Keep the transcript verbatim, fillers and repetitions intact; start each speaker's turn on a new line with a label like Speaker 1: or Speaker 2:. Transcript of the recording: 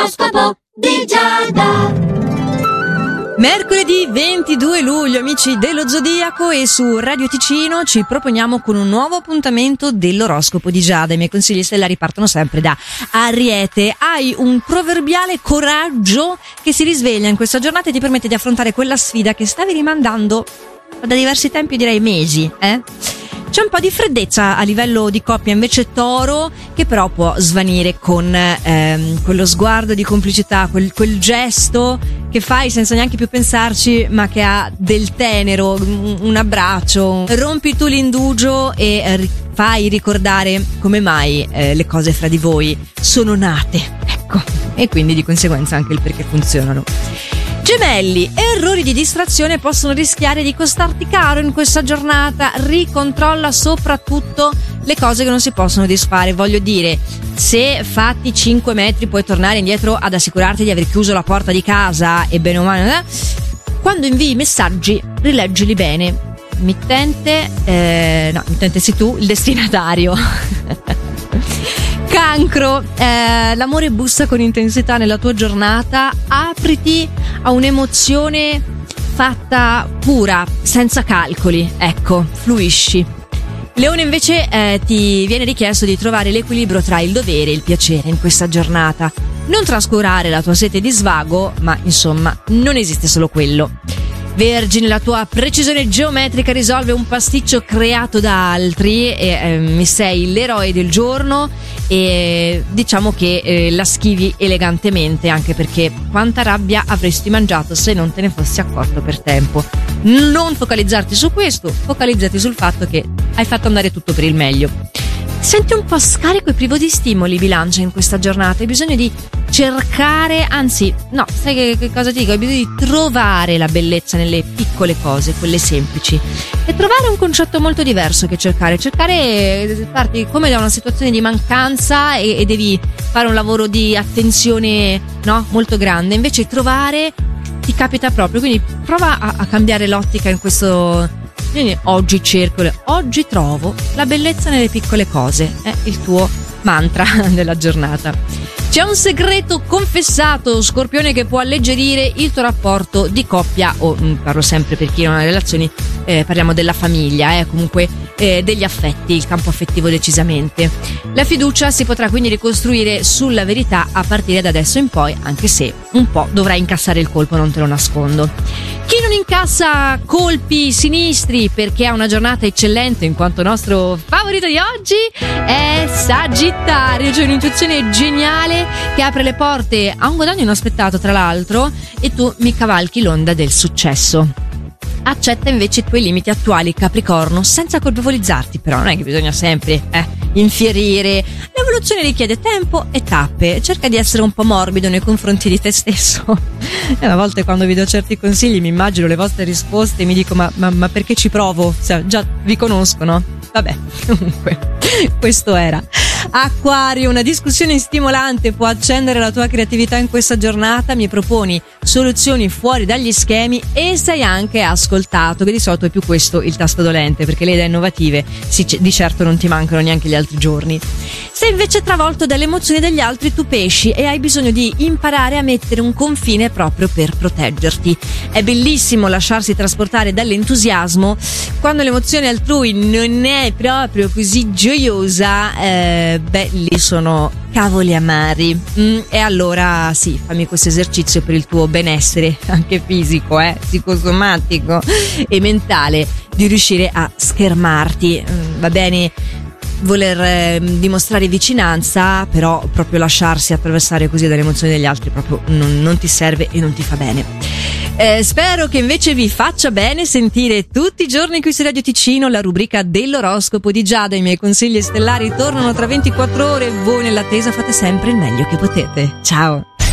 Speaker 1: L'oroscopo di Giada.
Speaker 2: Mercoledì ventidue luglio, amici dello Zodiaco, e su Radio Ticino ci proponiamo con un nuovo appuntamento dell'oroscopo di Giada. I miei consigli stellari partono sempre da Ariete. Hai un proverbiale coraggio che si risveglia in questa giornata e ti permette di affrontare quella sfida che stavi rimandando da diversi tempi, direi mesi, eh? C'è un po' di freddezza a livello di coppia invece Toro, che però può svanire con ehm, quello sguardo di complicità, quel, quel gesto che fai senza neanche più pensarci, ma che ha del tenero, un, un abbraccio. Rompi tu l'indugio e eh, fai ricordare come mai eh, le cose fra di voi sono nate, ecco, e quindi di conseguenza anche il perché funzionano. Gemelli, errori di distrazione possono rischiare di costarti caro in questa giornata. Ricontrolla soprattutto le cose che non si possono disfare. Voglio dire, se fatti cinque metri puoi tornare indietro ad assicurarti di aver chiuso la porta di casa e bene o male, eh? Quando invii messaggi, rileggili bene. Mittente, eh, no, mittente sei tu, il destinatario. Cancro, eh, l'amore bussa con intensità nella tua giornata. Apriti a un'emozione fatta pura, senza calcoli, ecco, fluisci. Leone invece eh, ti viene richiesto di trovare l'equilibrio tra il dovere e il piacere in questa giornata. Non trascurare la tua sete di svago, ma insomma non esiste solo quello. Vergine, la tua precisione geometrica risolve un pasticcio creato da altri e eh, sei l'eroe del giorno e diciamo che eh, la schivi elegantemente, anche perché quanta rabbia avresti mangiato se non te ne fossi accorto per tempo. Non focalizzarti su questo, focalizzati sul fatto che hai fatto andare tutto per il meglio. Senti un po' scarico e privo di stimoli, Bilancia, in questa giornata. Hai bisogno di cercare, anzi, no, sai che, che cosa ti dico? Hai bisogno di trovare la bellezza nelle piccole cose, quelle semplici. E trovare è un concetto molto diverso che cercare. Cercare parti come da una situazione di mancanza e, e devi fare un lavoro di attenzione, no, molto grande. Invece trovare ti capita proprio, quindi prova a, a cambiare l'ottica in questo. Quindi oggi cerco, oggi trovo la bellezza nelle piccole cose, è il tuo mantra della giornata. C'è un segreto confessato, Scorpione, che può alleggerire il tuo rapporto di coppia, o parlo sempre per chi non ha relazioni, eh, parliamo della famiglia, eh, comunque eh, degli affetti, il campo affettivo decisamente. La fiducia si potrà quindi ricostruire sulla verità a partire da adesso in poi, anche se un po' dovrai incassare il colpo, non te lo nascondo. Chi non incassa colpi sinistri perché ha una giornata eccellente, in quanto nostro favorito di oggi è Sagittario. C'è un'intuizione geniale che apre le porte a un guadagno inaspettato, tra l'altro, e tu mi cavalchi l'onda del successo. Accetta invece i tuoi limiti attuali, Capricorno, senza colpevolizzarti, però non è che bisogna sempre eh, infierire. L'evoluzione richiede tempo e tappe. Cerca di essere un po' morbido nei confronti di te stesso. E a volte quando vi do certi consigli mi immagino le vostre risposte e mi dico ma, ma, ma perché ci provo? Cioè, già vi conosco, no? Vabbè, comunque, questo era. Acquario, una discussione stimolante può accendere la tua creatività in questa giornata. Mi proponi soluzioni fuori dagli schemi e sei anche ascoltato, che di solito è più questo il tasto dolente, perché le idee innovative sì, di certo non ti mancano neanche gli altri giorni. Se invece travolto dalle emozioni degli altri, tu pesci e hai bisogno di imparare a mettere un confine proprio per proteggerti. È bellissimo lasciarsi trasportare dall'entusiasmo quando l'emozione altrui non è proprio così gioiosa. eh, beh, lì sono cavoli amari. Mm, e allora sì, fammi questo esercizio per il tuo benessere anche fisico, eh, psicosomatico e mentale, di riuscire a schermarti. Mm, va bene voler eh, dimostrare vicinanza, però proprio lasciarsi attraversare così dalle emozioni degli altri proprio non, non ti serve e non ti fa bene. Eh, spero che invece vi faccia bene sentire tutti i giorni qui su Radio Ticino la rubrica dell'oroscopo di Giada. I miei consigli stellari tornano tra ventiquattro ore. Voi nell'attesa fate sempre il meglio che potete. Ciao!